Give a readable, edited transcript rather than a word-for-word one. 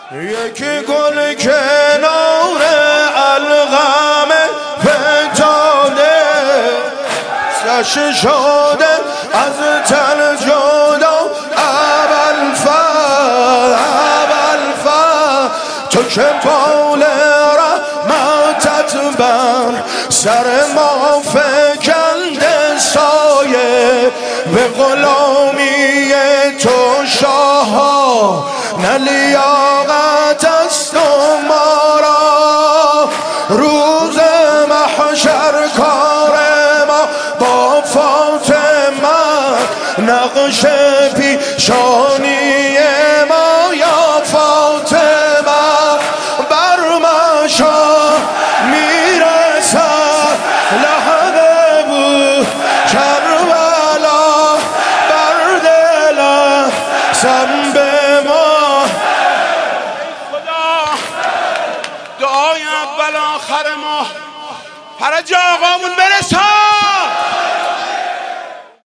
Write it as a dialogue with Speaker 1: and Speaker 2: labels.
Speaker 1: یکی گل کنار الغم فتاده سش شده از تن جدا ابوالفضل تو که بال رحمتت بر سر ما فکنده سایه به غلامی تو شاه نه لیاقت است ما را روز محشر کار ما با فاطمه نقش پیشانی ما یا فاطمه بر مشا میرسد لحظه بود کربلا بر دل سنب ما
Speaker 2: خدا دعای اول آخر ما فرج آقامون برسان.